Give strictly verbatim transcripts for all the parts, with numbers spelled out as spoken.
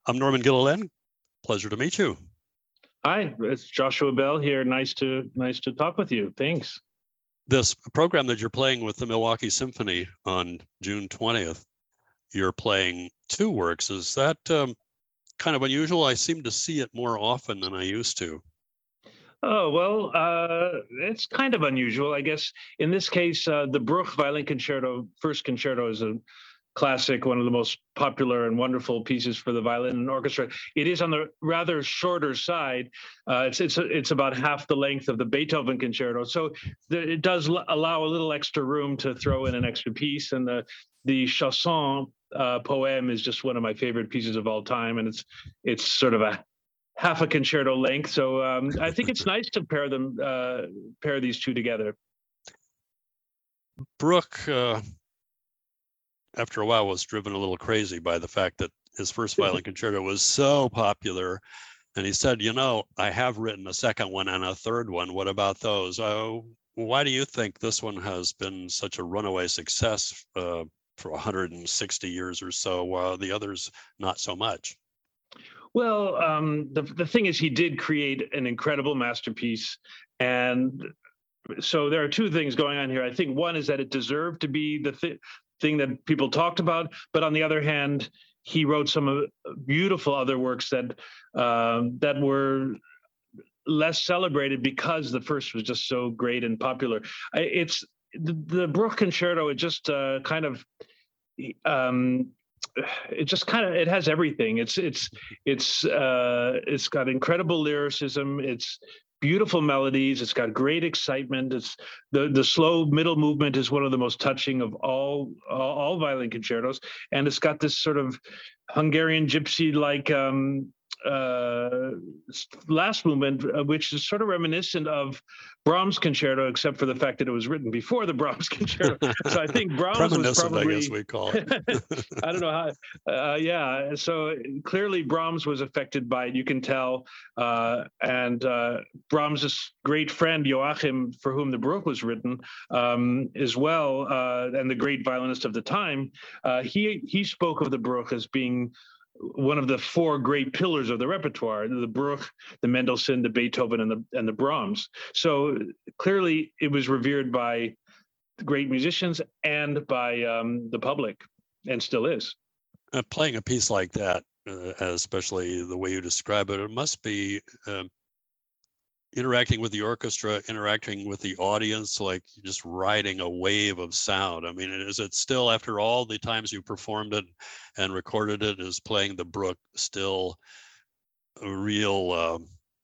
I'm Norman Gilliland. Pleasure to meet you. Hi, it's Joshua Bell here. Nice to nice to talk with you. Thanks. This program that you're playing with the Milwaukee Symphony on June twentieth, you're playing two works. Is that um, kind of unusual? I seem to see it more often than I used to. Oh, well, uh, it's kind of unusual, I guess. In this case, uh, the Bruch Violin Concerto, First Concerto, is a classic, one of the most popular and wonderful pieces for the violin and orchestra. It is on the rather shorter side. Uh, it's it's it's about half the length of the Beethoven Concerto, so the, it does l- allow a little extra room to throw in an extra piece. And the the chanson uh, poem is just one of my favorite pieces of all time, and it's it's sort of a half a concerto length. So um, I think it's nice to pair them, uh, pair these two together. Bruch, uh, after a while, was driven a little crazy by the fact that his first violin concerto was so popular. And he said, you know, I have written a second one and a third one. What about those? Uh, why do you think this one has been such a runaway success uh, for one hundred sixty years or so, while the others not so much? Well, um, the the thing is, he did create an incredible masterpiece, and so there are two things going on here. I think one is that it deserved to be the th- thing that people talked about, but on the other hand, he wrote some uh, beautiful other works that um, that were less celebrated because the first was just so great and popular. I, it's the, the Bruch Concerto. It just uh, kind of. Um, it just kind of it has everything. It's it's it's uh, it's got incredible lyricism. It's beautiful melodies. It's got great excitement. It's the the slow middle movement is one of the most touching of all all, all violin concertos, and it's got this sort of Hungarian gypsy like um, uh, last movement, uh, which is sort of reminiscent of Brahms' concerto, except for the fact that it was written before the Brahms concerto. So I think Brahms was probably, I guess we call it. I don't know how, uh, yeah. So clearly Brahms was affected by it, you can tell. Uh, and uh, Brahms' great friend, Joachim, for whom the Bruch was written, um, as well, uh, and the great violinist of the time, uh, he, he spoke of the Bruch as being one of the four great pillars of the repertoire: the Bruch, the Mendelssohn, the Beethoven, and the and the Brahms. So clearly, it was revered by great musicians and by um, the public, and still is. Uh, playing a piece like that, uh, especially the way you describe it, it must be uh, interacting with the orchestra, interacting with the audience, like just riding a wave of sound. I mean, is it still, after all the times you performed it and recorded it, is playing the Bruch still a real uh,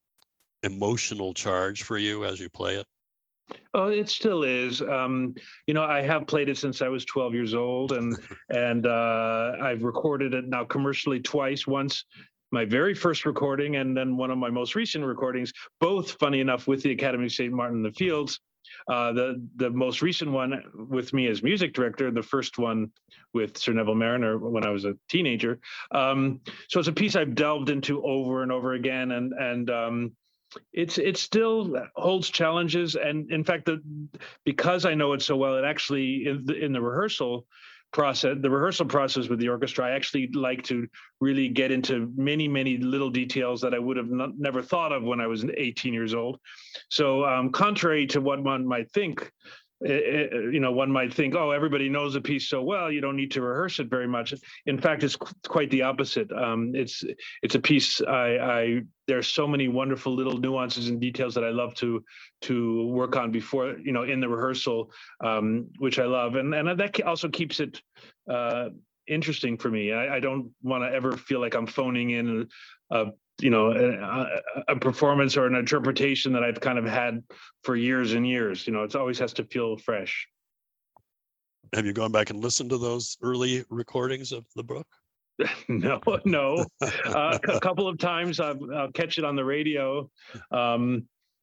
emotional charge for you as you play it? Oh, it still is. Um, you know, I have played it since I was twelve years old, and and uh, I've recorded it now commercially twice. Once my very first recording, and then one of my most recent recordings, both, funny enough, with the Academy of Saint Martin in the Fields. Uh, the the most recent one with me as music director, the first one with Sir Neville Marriner when I was a teenager. Um, so it's a piece I've delved into over and over again, and and um, it's it still holds challenges. And in fact, the, because I know it so well, it actually in the, in the rehearsal process, the rehearsal process with the orchestra, I actually like to really get into many, many little details that I would have not, never thought of when I was eighteen years old. So um, contrary to what one might think, it, you know, one might think, oh, everybody knows a piece so well, you don't need to rehearse it very much. In fact, it's quite the opposite. Um, it's it's a piece I, I there's so many wonderful little nuances and details that I love to to work on before, you know, in the rehearsal, um, which I love, and and that also keeps it uh, interesting for me. I, I don't want to ever feel like I'm phoning in a, you know, a, a performance or an interpretation that I've kind of had for years and years. You know, it always has to feel fresh. Have you gone back and listened to those early recordings of the Bruch? no, no. Uh, a couple of times I've, I'll catch it on the radio, um,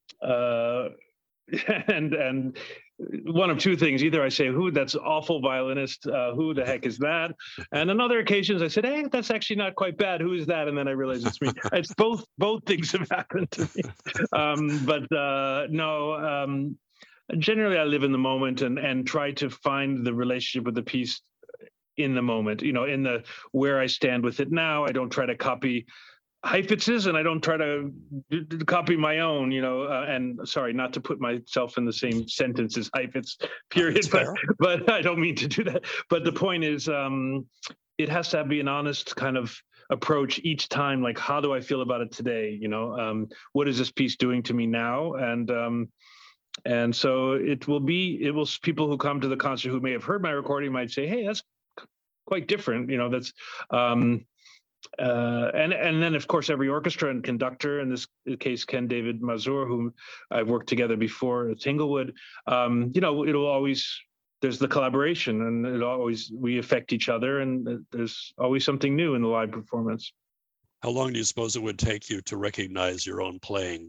uh, and and one of two things: either I say, "Who? That's awful violinist. Uh, who the heck is that?" And on other occasions, I said, "Hey, that's actually not quite bad. Who is that?" And then I realize it's me. It's both both things have happened to me. Um, but uh, no. Um, generally, I live in the moment and and try to find the relationship with the piece in the moment, you know, in the where I stand with it now. I don't try to copy Heifetz's, and I don't try to d- d- copy my own, you know, uh, and sorry, not to put myself in the same sentence as Heifetz, period, That's but, fair. but I don't mean to do that. But the point is, um, it has to be an honest kind of approach each time. Like, how do I feel about it today? You know, um, what is this piece doing to me now? And, um, and so it will be, it will, people who come to the concert who may have heard my recording might say, hey, that's quite different. You know, that's, um, uh, and and then of course every orchestra and conductor, in this case Ken David Mazur, whom I've worked together before at Tanglewood, um, you know, it'll always, there's the collaboration, and it always, we affect each other, and there's always something new in the live performance. How long do you suppose it would take you to recognize your own playing?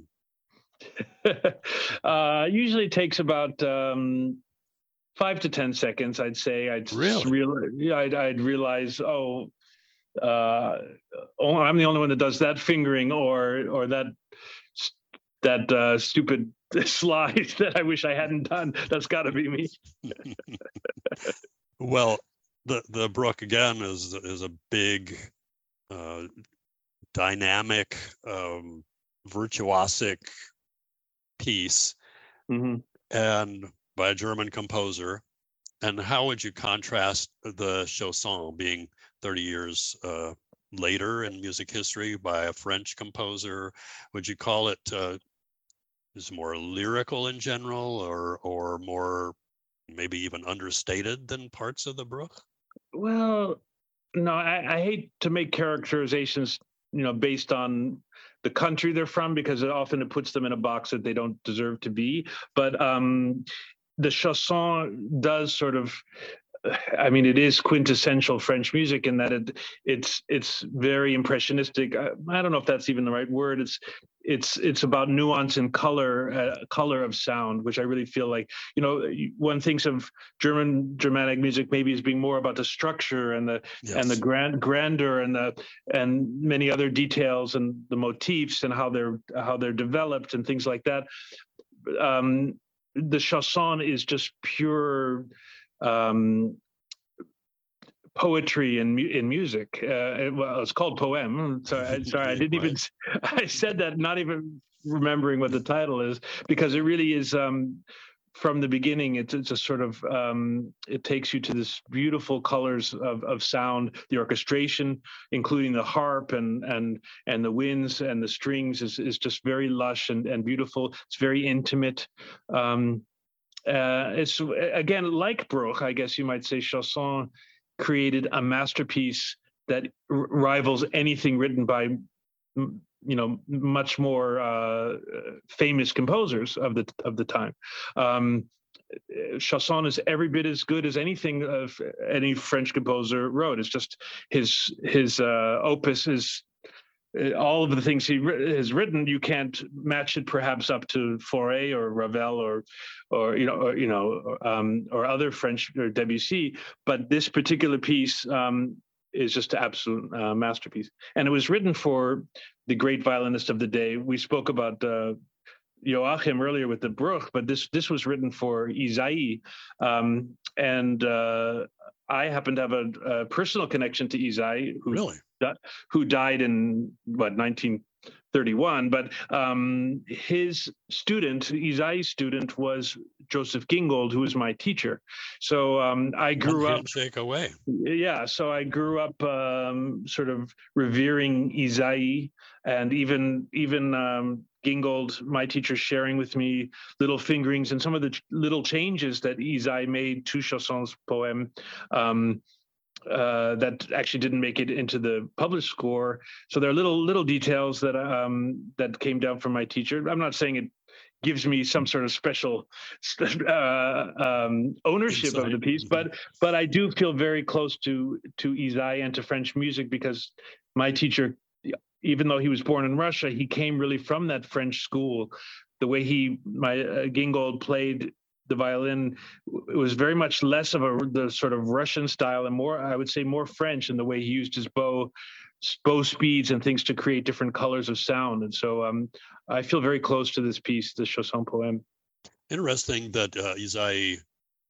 uh, usually it takes about um, five to ten seconds, I'd say. I'd Really? real, yeah, I'd, I'd realize, oh, uh, oh, I'm the only one that does that fingering, or or that that uh, stupid slide that I wish I hadn't done. That's got to be me. Well, the the Bruch again is is a big, uh, dynamic, um, virtuosic piece, Mm-hmm. and by a German composer. And how would you contrast the Chausson being thirty years uh, later in music history by a French composer? Would you call it uh, is more lyrical in general, or or more maybe even understated than parts of the Bruch? Well, no, I, I hate to make characterizations, you know, based on the country they're from, because it often it puts them in a box that they don't deserve to be. But um, the Chausson does sort of, I mean, it is quintessential French music in that it it's it's very impressionistic. I, I don't know if that's even the right word. It's it's it's about nuance and color, uh, color of sound, which I really feel like, you know, one thinks of German Germanic music maybe as being more about the structure and the Yes. and the grand grandeur and the and many other details and the motifs and how they're how they're developed and things like that. Um, the Chausson is just pure um, poetry in in music. Uh, well, it's called poem. Sorry, sorry, I didn't even. I said that not even remembering what the title is, because it really is. Um, from the beginning, it's it's a sort of um, it takes you to this beautiful colors of, of sound. The orchestration, including the harp and and and the winds and the strings, is is just very lush and and beautiful. It's very intimate. Um, uh, it's again like Bruch, I guess you might say. Chausson created a masterpiece that r- rivals anything written by, you know, much more uh, famous composers of the of the time. Um, Chausson is every bit as good as anything of any French composer wrote. It's just his his uh, opus is. All of the things he has written, you can't match it perhaps up to Fauré or Ravel or, or you know, or, you know, um, or other French or Debussy. But this particular piece um, is just an absolute uh, masterpiece, and it was written for the great violinist of the day. We spoke about uh, Joachim earlier with the Bruch, but this this was written for Ysaÿe, um, and uh, I happen to have a, a personal connection to Ysaÿe, who Really? who died in what nineteen thirty-one. But um, his student, Ysaÿe's student, was Joseph Gingold, who was my teacher. So um, I grew One up. handshake away. Yeah, so I grew up um, sort of revering Ysaÿe, and even even um, Gingold, my teacher, sharing with me little fingerings and some of the ch- little changes that Ysaÿe made to Chausson's poem. Um, uh, that actually didn't make it into the published score. So there are little little details that um, that came down from my teacher. I'm not saying it gives me some sort of special uh, um, ownership Insight. of the piece, but but I do feel very close to to Ysaÿe and to French music, because my teacher, even though he was born in Russia, he came really from that French school. The way he, my uh, Gingold played the violin, it was very much less of a the sort of Russian style and more, I would say, more French in the way he used his bow bow speeds and things to create different colors of sound. And so um, I feel very close to this piece, the Chausson poem. Interesting that uh, Ysaÿe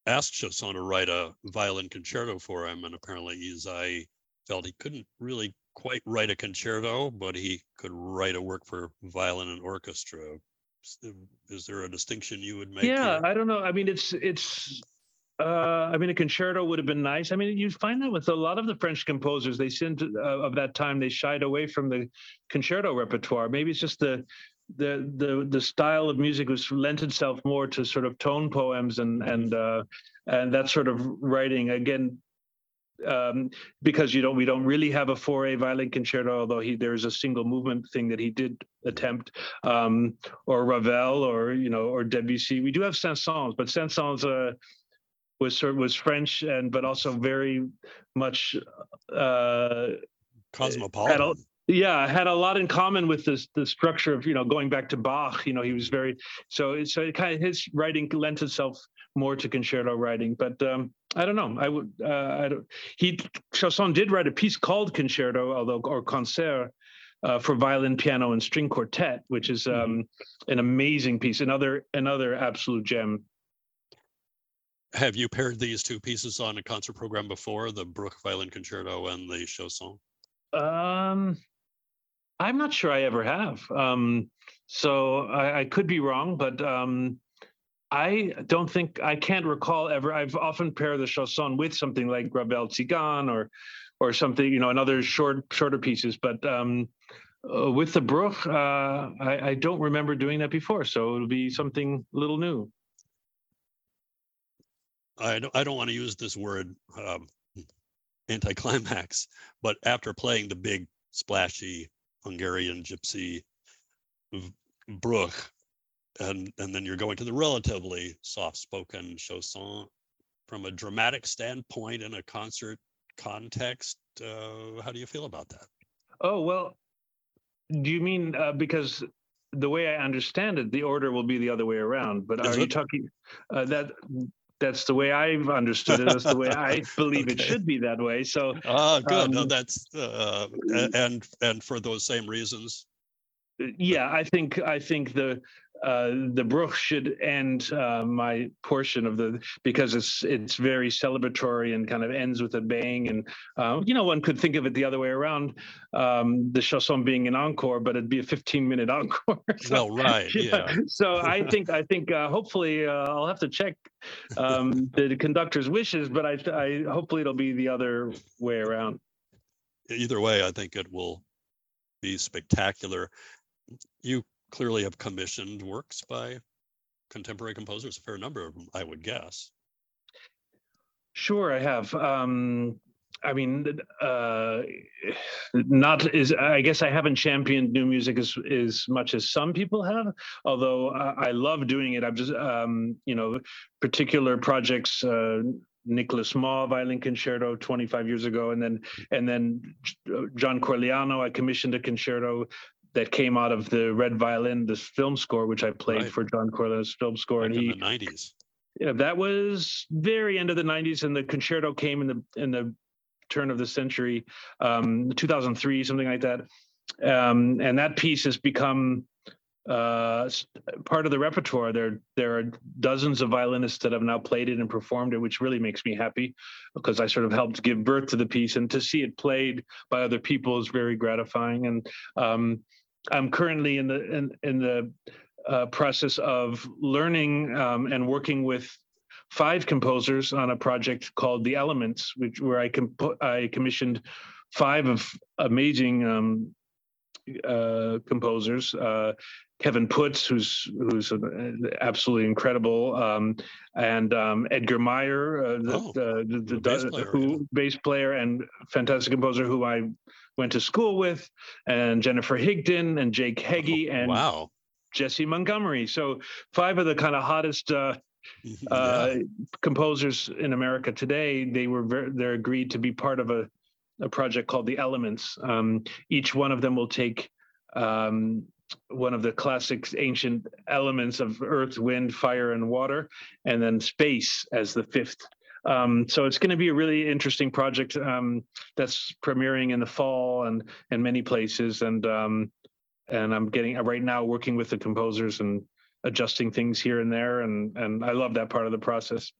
asked Chausson to write a violin concerto for him, and apparently Ysaÿe felt he couldn't really quite write a concerto, but he could write a work for violin and orchestra. Is there a distinction you would make Yeah, here? I don't know. I mean, it's it's. Uh, I mean, a concerto would have been nice. I mean, you find that with a lot of the French composers, they seemed to, uh, of that time, they shied away from the concerto repertoire. Maybe it's just the the the the style of music was lent itself more to sort of tone poems and and uh, and that sort of writing. Again, um, because you don't we don't really have a Fauré violin concerto, although he there's a single movement thing that he did attempt, um, or Ravel, or you know, or Debussy. We do have Saint-Saëns, but Saint-Saëns uh, was sort was French and but also very much uh, had a, Cosmopolitan. yeah, had a lot in common with this the structure of, you know, going back to Bach. You know, he was very so so it kind of his writing lent itself more to concerto writing. But um, I don't know. I would uh, I don't. He Chausson did write a piece called Concerto, although or Concert. Uh, for violin, piano, and string quartet, which is um, mm-hmm. an amazing piece, another another absolute gem. Have you paired these two pieces on a concert program before, the Bruch Violin Concerto and the Chausson? Um, I'm not sure I ever have. Um, so I, I could be wrong, but um, I don't think, I can't recall ever. I've often paired the Chausson with something like Ravel Tzigane or or something, you know, another short, shorter pieces. But um, uh, with the Bruch, uh, I, I don't remember doing that before. So it'll be something a little new. I don't, I don't want to use this word um, anticlimax, but after playing the big, splashy Hungarian gypsy Bruch, and, and then you're going to the relatively soft-spoken Chausson, from a dramatic standpoint in a concert context, uh, how do you feel about that? Oh, well, do you mean uh, because the way I understand it, the order will be the other way around, but Is are it? you talking uh, that that's the way I've understood it. That's the way I believe okay. It should be that way. So, ah, good. Um, no, that's uh, and and for those same reasons. Yeah, I think I think the uh, the Bruch should end uh, my portion of the because it's it's very celebratory and kind of ends with a bang. And uh, you know, one could think of it the other way around, um, the Chausson being an encore, but it'd be a fifteen minute encore. So, well, right, yeah. So I think I think uh, hopefully uh, I'll have to check um, the conductor's wishes, but I, I hopefully it'll be the other way around. Either way, I think it will be spectacular. You clearly have commissioned works by contemporary composers, a fair number of them, I would guess. Sure, I have. Um, I mean, uh, not is. I guess I haven't championed new music as as much as some people have. Although I, I love doing it. I'm just, um, you know, particular projects. Uh, Nicholas Maw violin concerto twenty-five years ago, and then and then John Corigliano. I commissioned a concerto that came out of the Red Violin, this film score, which I played right. for John Corigliano's film score. Back and he, in the nineties. Yeah, that was very end of the nineties, and the concerto came in the in the turn of the century, um, two thousand three, something like that. Um, and that piece has become uh, part of the repertoire. There, there are dozens of violinists that have now played it and performed it, which really makes me happy because I sort of helped give birth to the piece, and to see it played by other people is very gratifying. And um, I'm currently in the in, in the uh, process of learning um, and working with five composers on a project called The Elements, which where I comp- I commissioned five of amazing um, uh, composers. Uh, Kevin Putz, who's who's absolutely incredible, um, and um, Edgar Meyer, uh, the, oh, the, the, the, the bass player, who yeah. bass player and fantastic composer who I went to school with, and Jennifer Higdon and Jake Heggie, oh, and wow. Jesse Montgomery. So five of the kind of hottest uh, yeah. uh, composers in America today. They were very, they're agreed to be part of a, a project called The Elements. Um, each one of them will take um, one of the classic ancient elements of earth, wind, fire, and water, and then space as the fifth. Um, so it's going to be a really interesting project um, that's premiering in the fall and in many places. And um, and I'm getting right now working with the composers and adjusting things here and there, and and I love that part of the process.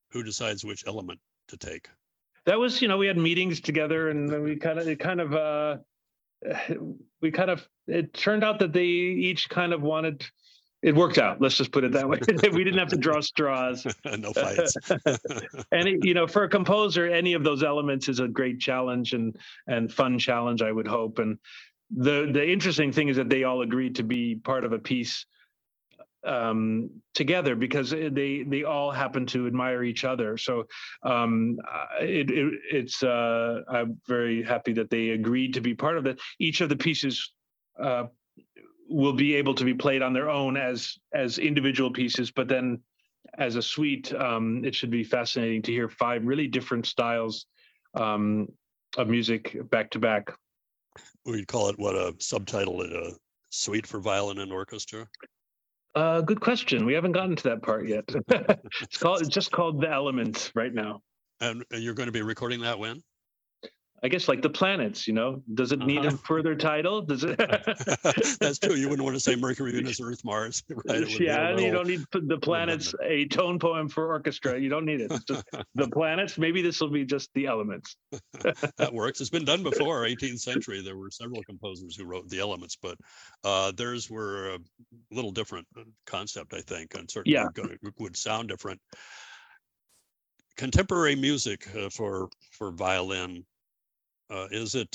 Who decides which element to take? That was, you know, we had meetings together, and we kind of, it kind of, uh, we kind of, it turned out that they each kind of wanted, it worked out. Let's just put it that way. We didn't have to draw straws. No fights. And, it, you know, for a composer, any of those elements is a great challenge and, and fun challenge, I would hope. And the, the interesting thing is that they all agreed to be part of a piece um together, because they they all happen to admire each other. So um it, it it's uh I'm very happy that they agreed to be part of it. Each of the pieces uh will be able to be played on their own as as individual pieces, but then as a suite, um it should be fascinating to hear five really different styles um of music back to back. We'd call it what, a subtitle, a suite for violin and orchestra? Uh, good question. We haven't gotten to that part yet. It's called, it's just called The Elements right now. And you're going to be recording that when? I guess like the planets, you know, does it need Uh-huh. a further title? Does it? That's true. You wouldn't want to say Mercury, Venus, Earth, Mars, right? It would Yeah, be a you little- don't need the planets, a tone poem for orchestra. You don't need it. It's just the planets. Maybe this will be just the elements. That works. It's been done before. eighteenth century, there were several composers who wrote the elements, but uh, theirs were a little different concept, I think, and certainly Yeah. gonna, would sound different. Contemporary music uh, for for violin, uh, is it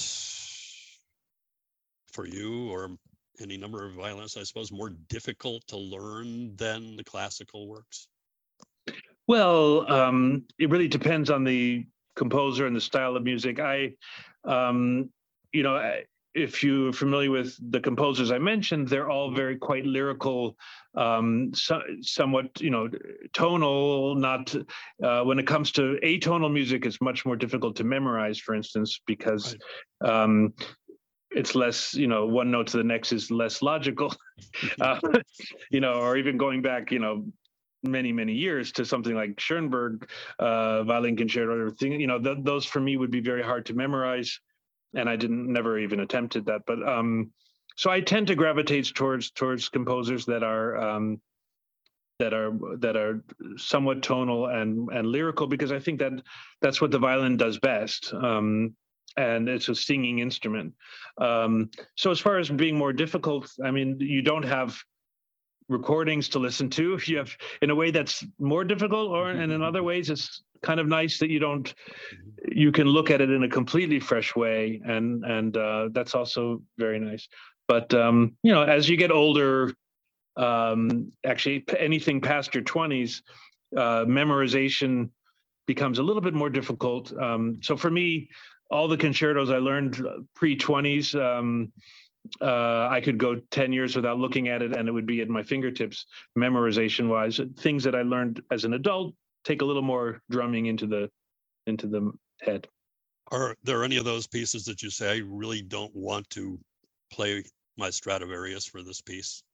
for you or any number of violinists, I suppose, more difficult to learn than the classical works? Well, um, it really depends on the composer and the style of music. I, um, you know, I- if you're familiar with the composers I mentioned, they're all very quite lyrical, um, so, somewhat, you know, tonal. Not uh, when it comes to atonal music, it's much more difficult to memorize, for instance, because um, it's less, you know, one note to the next is less logical, uh, you know, or even going back, you know, many, many years to something like Schoenberg, uh, violin concerto, or thing, you know, th- those for me would be very hard to memorize. And I didn't never even attempted that. But um, so I tend to gravitate towards towards composers that are um, that are that are somewhat tonal and and lyrical, because I think that that's what the violin does best. Um, and it's a singing instrument. Um, so as far as being more difficult, I mean, you don't have recordings to listen to. If you have, in a way that's more difficult, or and in other ways it's kind of nice that you don't, you can look at it in a completely fresh way, and and uh, that's also very nice. But um, you know, as you get older, um, actually anything past your twenties, uh, memorization becomes a little bit more difficult. Um, so for me, all the concertos I learned pre twenties, um, uh, I could go ten years without looking at it and it would be at my fingertips, memorization wise. Things that I learned as an adult take a little more drumming into the into the head. Are there any of those pieces that you say, I really don't want to play my Stradivarius for this piece?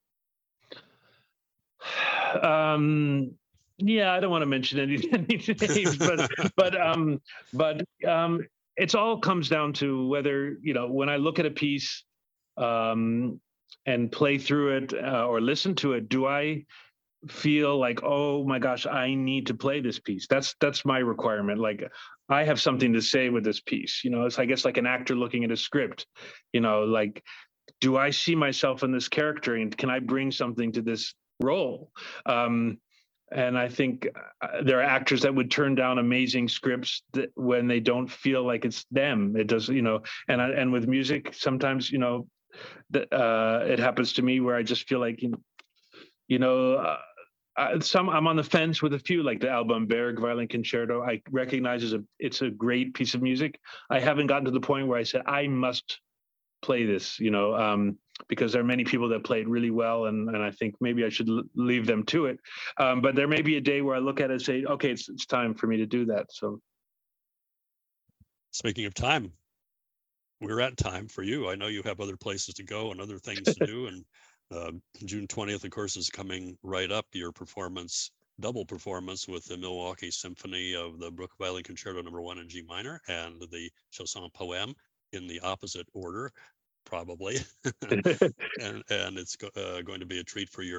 Um, yeah, I don't want to mention any, any names, but but um, but um, it's all comes down to whether, you know, when I look at a piece um, and play through it uh, or listen to it, do I feel like, oh my gosh, I need to play this piece? That's that's my requirement. Like, I have something to say with this piece. You know, it's I guess like an actor looking at a script. You know, like, do I see myself in this character, and can I bring something to this role? Um, and I think uh, there are actors that would turn down amazing scripts that, when they don't feel like it's them. It does, you know. And I, and with music, sometimes, you know, that uh, it happens to me where I just feel like, you know, you know. Uh, Uh, some I'm on the fence with a few, like the Alban Berg Violin Concerto. I recognize as a it's a great piece of music. I haven't gotten to the point where I said I must play this, you know, um, because there are many people that play it really well, and and I think maybe I should l- leave them to it. Um, but there may be a day where I look at it and say, okay, it's it's time for me to do that. So, Speaking of time, we're at time for you. I know you have other places to go and other things to do, and Uh, June twentieth, of course, is coming right up. Your performance, double performance with the Milwaukee Symphony of the Bruch Violin Concerto Number One in G minor and the Chausson Poème in the opposite order, probably. and and it's go, uh, going to be a treat for your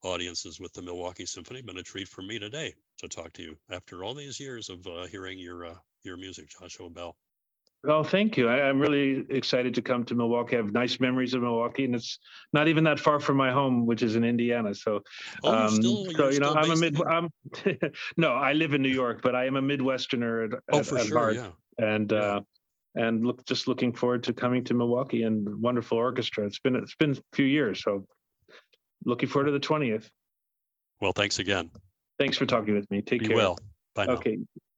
audiences with the Milwaukee Symphony. Been a treat for me today to talk to you after all these years of uh, hearing your uh, your music, Joshua Bell. Well, thank you. I, I'm really excited to come to Milwaukee. I have nice memories of Milwaukee, and it's not even that far from my home, which is in Indiana. So, oh, you're um, still, so you're you know, still I'm a based mid. in- I'm no, I live in New York, but I am a Midwesterner at, oh, at, for at sure, heart, yeah. and Yeah. uh, and look, just looking forward to coming to Milwaukee and wonderful orchestra. It's been it's been a few years, so looking forward to the twentieth. Well, thanks again. Thanks for talking with me. Take Be care. well. Bye now. Okay.